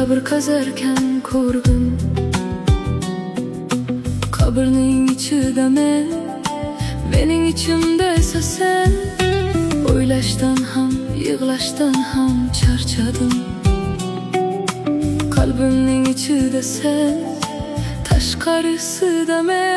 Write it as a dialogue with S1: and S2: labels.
S1: Qabr qazarkan ko'rgim, qabrning ichida mening ichimda esa sen. O'ylashdan ham, yig'lashdan ham charchadim. Qalbimning ichida sen, tashqarisida men.